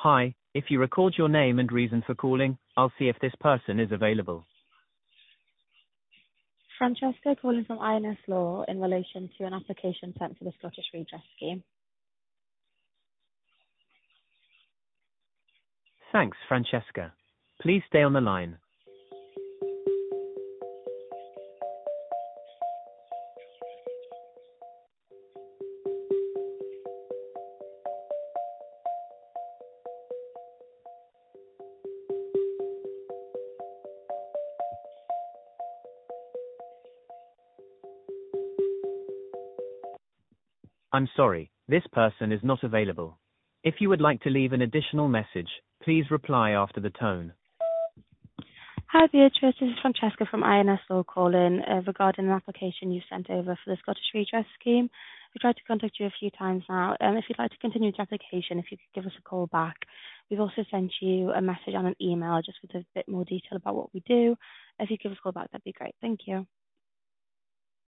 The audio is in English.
Hi, if you record your name and reason for calling, I'll see if this person is available. Francesca calling from INS Law in relation to an application sent for the Scottish Redress Scheme. Thanks, Francesca. Please stay on the line. I'm sorry, this person is not available. If you would like to leave an additional message, please reply after the tone. Hi Beatrice, this is Francesca from INS Law calling regarding an application you sent over for the Scottish Redress Scheme. We tried to contact you a few times now. If you'd like to continue the application, if you could give us a call back. We've also sent you a message on an email just with a bit more detail about what we do. If you give us a call back, that'd be great. Thank you.